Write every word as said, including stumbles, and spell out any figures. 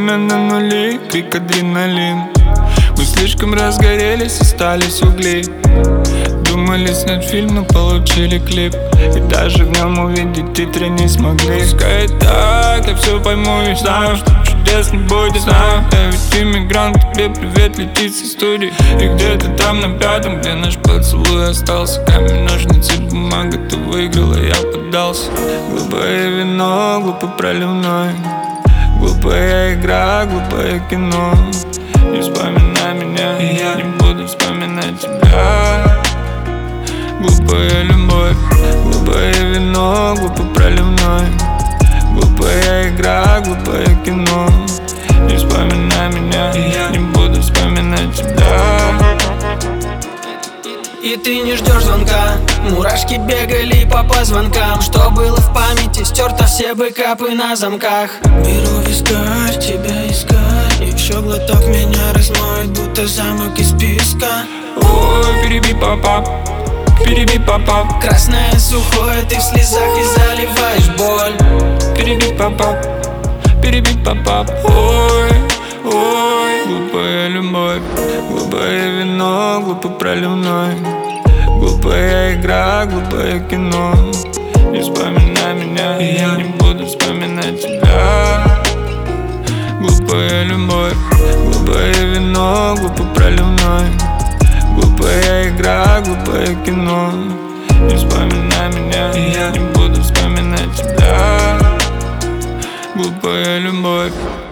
Время на нули, крик адреналин. Мы слишком разгорелись, остались угли. Думали снять фильм, но получили клип. И даже в нем увидеть титры не смогли. Пускай так, я все пойму и знаю, что чудес не будет, знаю. Я ведь иммигрант, тебе привет летит со студии. И где-то там на пятом, где наш поцелуй остался. Камень, ножницы, бумага, ты выиграла, я поддался. Глупое вино, глупо проливной. Глупая игра, глупое кино. Не вспоминай меня, и я не буду вспоминать тебя. Глупая любовь, глупое вино, глупо проливной. Глупая игра, глупое кино. Не вспоминай меня, и я не буду вспоминать тебя. И ты не ждешь звонка. Мурашки бегали по позвонкам. Что было в памяти, стерто все бэкапы на замках. Беру вискарь, тебя искать. Еще глоток меня размоет, будто замок из песка. Ой, переби папа, переби папа. Красное сухое, ты в слезах и заливаешь боль. Переби папа, переби папа. Ой, ой. Глупая любовь, глупое вино, глупо проливной. Глупая игра, глупое кино. Не вспоминай меня, и я не буду вспоминать тебя. Глупая любовь, глупое вино, глупо проливной. Глупая игра, глупое кино. Не вспоминай меня, и я не буду вспоминать тебя. Глупая любовь.